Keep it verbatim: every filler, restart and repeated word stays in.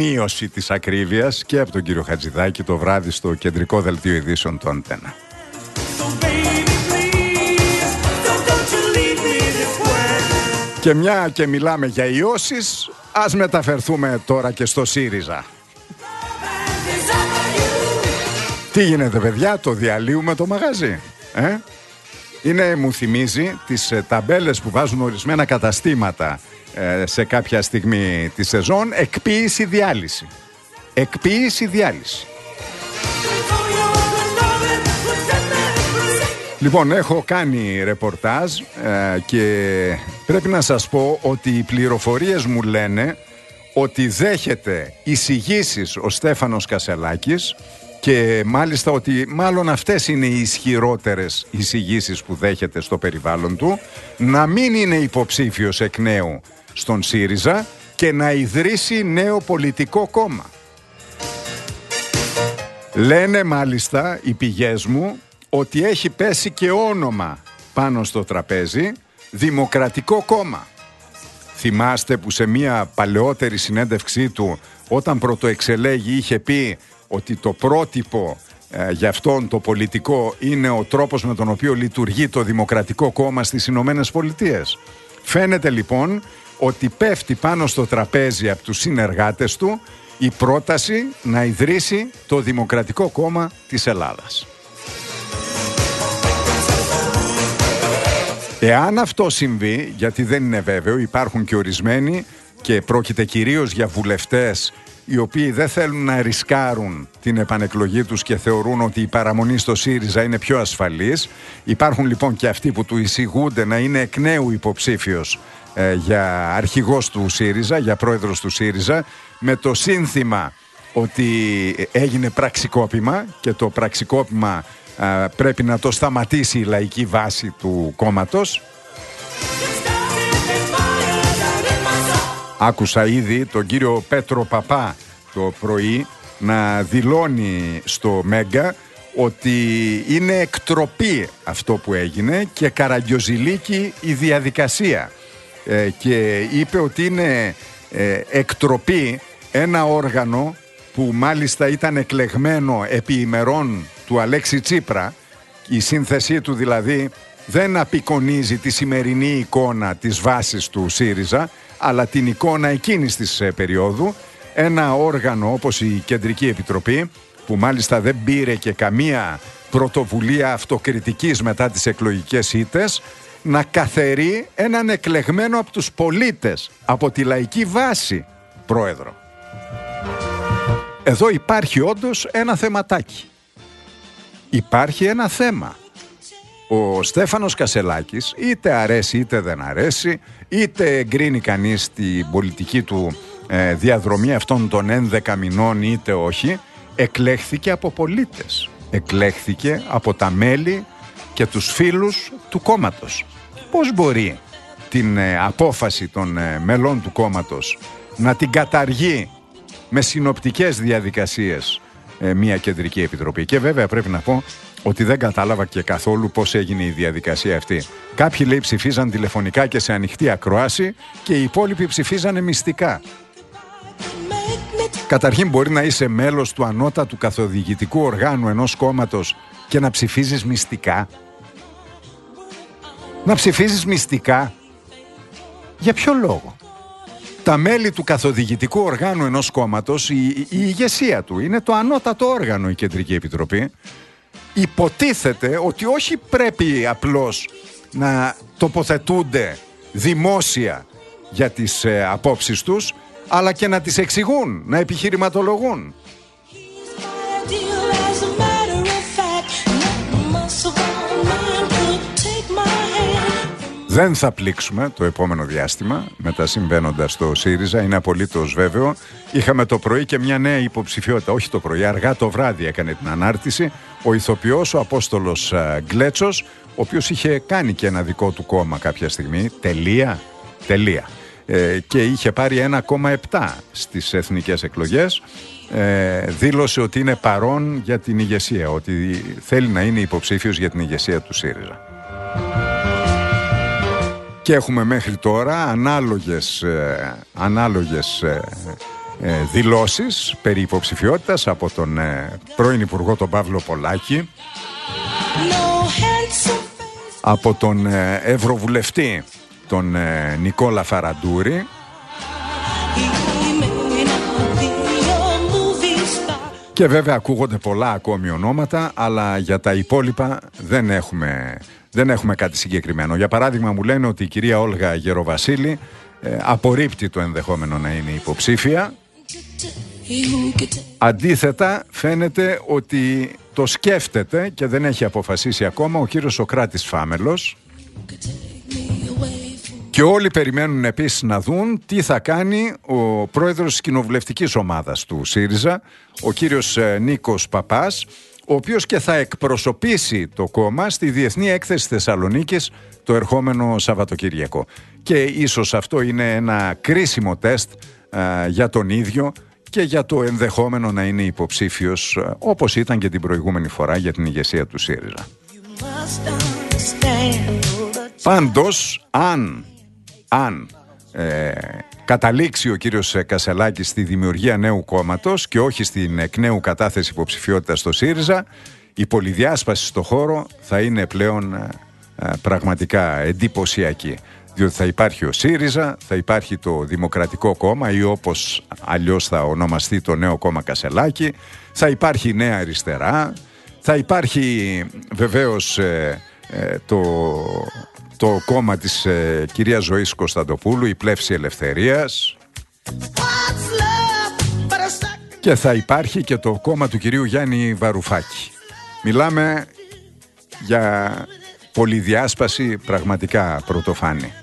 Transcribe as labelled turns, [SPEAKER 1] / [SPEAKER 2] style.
[SPEAKER 1] μείωση της ακρίβειας και από τον κύριο Χατζηδάκη το βράδυ στο κεντρικό δελτίο ειδήσεων του Αντένα. Και μια και μιλάμε για ιώσεις, ας μεταφερθούμε τώρα και στο ΣΥΡΙΖΑ. Τι γίνεται, παιδιά, το διαλύουμε το μαγαζί, ε? Είναι, μου θυμίζει τις ε, ταμπέλες που βάζουν ορισμένα καταστήματα ε, σε κάποια στιγμή τη σεζόν, εκποίηση διάλυση. Εκποίηση διάλυση. Λοιπόν, έχω κάνει ρεπορτάζ ε, και πρέπει να σας πω ότι οι πληροφορίες μου λένε ότι δέχεται εισηγήσεις ο Στέφανος Κασελάκης και μάλιστα ότι μάλλον αυτές είναι οι ισχυρότερες εισηγήσεις που δέχεται στο περιβάλλον του, να μην είναι υποψήφιος εκ νέου στον ΣΥΡΙΖΑ και να ιδρύσει νέο πολιτικό κόμμα. Λένε μάλιστα οι πηγές μου ότι έχει πέσει και όνομα πάνω στο τραπέζι, Δημοκρατικό Κόμμα. Θυμάστε που σε μια παλαιότερη συνέντευξή του, όταν πρωτοεξελέγει, είχε πει ότι το πρότυπο ε, για αυτόν το πολιτικό είναι ο τρόπος με τον οποίο λειτουργεί το Δημοκρατικό Κόμμα στις Ηνωμένες Πολιτείες. Φαίνεται λοιπόν ότι πέφτει πάνω στο τραπέζι από τους συνεργάτες του η πρόταση να ιδρύσει το Δημοκρατικό Κόμμα της Ελλάδας. Εάν αυτό συμβεί, γιατί δεν είναι βέβαιο, υπάρχουν και ορισμένοι και πρόκειται κυρίως για βουλευτές οι οποίοι δεν θέλουν να ρισκάρουν την επανεκλογή τους και θεωρούν ότι η παραμονή στο ΣΥΡΙΖΑ είναι πιο ασφαλής. Υπάρχουν λοιπόν και αυτοί που του εισηγούνται να είναι εκ νέου υποψήφιος ε, για αρχηγός του ΣΥΡΙΖΑ, για πρόεδρος του ΣΥΡΙΖΑ, με το σύνθημα ότι έγινε πραξικόπημα και το πραξικόπημα ε, πρέπει να το σταματήσει η λαϊκή βάση του κόμματος. Άκουσα ήδη τον κύριο Πέτρο Παπά το πρωί να δηλώνει στο Μέγκα ότι είναι εκτροπή αυτό που έγινε και καραγκιοζηλίκη η διαδικασία. Ε, και είπε ότι είναι ε, εκτροπή ένα όργανο που μάλιστα ήταν εκλεγμένο επί ημερών του Αλέξη Τσίπρα. Η σύνθεσή του δηλαδή δεν απεικονίζει τη σημερινή εικόνα της βάσης του ΣΥΡΙΖΑ, αλλά την εικόνα εκείνης της ε, περίοδου. Ένα όργανο όπως η Κεντρική Επιτροπή, που μάλιστα δεν πήρε και καμία πρωτοβουλία αυτοκριτικής μετά τις εκλογικές ήττες, να καθερεί έναν εκλεγμένο από τους πολίτες, από τη λαϊκή βάση, πρόεδρο. Εδώ υπάρχει όντως ένα θεματάκι. Υπάρχει ένα θέμα. Ο Στέφανος Κασελάκης, είτε αρέσει είτε δεν αρέσει, είτε εγκρίνει κανείς την πολιτική του ε, διαδρομή αυτών των έντεκα μηνών είτε όχι, εκλέχθηκε από πολίτες. Εκλέχθηκε από τα μέλη και τους φίλους του κόμματος. Πώς μπορεί την ε, απόφαση των ε, μελών του κόμματος να την καταργεί με συνοπτικές διαδικασίες ε, μια Κεντρική Επιτροπή? Και βέβαια πρέπει να πω ότι δεν κατάλαβα και καθόλου πώς έγινε η διαδικασία αυτή. Κάποιοι, λέει, ψηφίζαν τηλεφωνικά και σε ανοιχτή ακρόαση και οι υπόλοιποι ψηφίζανε μυστικά. Καταρχήν, μπορεί να είσαι μέλος του ανώτατου καθοδηγητικού οργάνου ενός κόμματος και να ψηφίζεις μυστικά? Να ψηφίζεις μυστικά? Για ποιο λόγο? Τα μέλη του καθοδηγητικού οργάνου ενός κόμματος, η, η, η ηγεσία του, είναι το ανώτατο όργανο, η Κεντρική Επιτροπή. Υποτίθεται ότι όχι πρέπει απλώς να τοποθετούνται δημόσια για τις ε, απόψεις τους, αλλά και να τις εξηγούν, να επιχειρηματολογούν. Δεν θα πλήξουμε το επόμενο διάστημα με τα συμβαίνοντα στο ΣΥΡΙΖΑ, είναι απολύτως βέβαιο. Είχαμε το πρωί και μια νέα υποψηφιότητα, όχι το πρωί, αργά το βράδυ έκανε την ανάρτηση ο ηθοποιός, ο Απόστολος Γκλέτσος, ο οποίος είχε κάνει και ένα δικό του κόμμα κάποια στιγμή, τελεία, τελεία. Ε, και είχε πάρει ένα κόμμα επτά στις εθνικές εκλογές. Ε, δήλωσε ότι είναι παρόν για την ηγεσία, ότι θέλει να είναι υποψήφιος για την ηγεσία του ΣΥΡΙΖΑ. Και έχουμε μέχρι τώρα ανάλογες, ε, ανάλογες ε, ε, δηλώσεις περί υποψηφιότητας από τον ε, πρώην Υπουργό τον Παύλο Πολάκη, από τον ε, Ευρωβουλευτή τον ε, Νικόλα Φαραντούρη, και βέβαια ακούγονται πολλά ακόμη ονόματα, αλλά για τα υπόλοιπα δεν έχουμε, δεν έχουμε κάτι συγκεκριμένο. Για παράδειγμα, μου λένε ότι η κυρία Όλγα Γεροβασίλη ε, απορρίπτει το ενδεχόμενο να είναι υποψήφια. Αντίθετα, φαίνεται ότι το σκέφτεται και δεν έχει αποφασίσει ακόμα ο κύριος Σωκράτης Φάμελος. Και όλοι περιμένουν επίσης να δουν τι θα κάνει ο πρόεδρος της κοινοβουλευτικής ομάδας του ΣΥΡΙΖΑ, ο κύριος Νίκος Παπάς, ο οποίος και θα εκπροσωπήσει το κόμμα στη Διεθνή Έκθεση Θεσσαλονίκης το ερχόμενο Σαββατοκύριακο. Και ίσως αυτό είναι ένα κρίσιμο τεστ α, για τον ίδιο και για το ενδεχόμενο να είναι υποψήφιος, α, όπως ήταν και την προηγούμενη φορά για την ηγεσία του ΣΥΡΙΖΑ. Πάντως, αν... αν ε, καταλήξει ο κύριος Κασελάκης στη δημιουργία νέου κόμματος και όχι στην εκ νέου κατάθεση υποψηφιότητας στο ΣΥΡΙΖΑ, η πολυδιάσπαση στο χώρο θα είναι πλέον ε, ε, πραγματικά εντυπωσιακή. Διότι θα υπάρχει ο ΣΥΡΙΖΑ, θα υπάρχει το Δημοκρατικό Κόμμα ή όπως αλλιώς θα ονομαστεί το νέο κόμμα Κασελάκη, θα υπάρχει η Νέα Αριστερά, θα υπάρχει βεβαίως ε, ε, το... το κόμμα της ε, κυρίας Ζωής Κωνσταντοπούλου, η Πλεύση Ελευθερίας, και θα υπάρχει και το κόμμα του κυρίου Γιάννη Βαρουφάκη. Μιλάμε για πολυδιάσπαση πραγματικά πρωτοφάνη.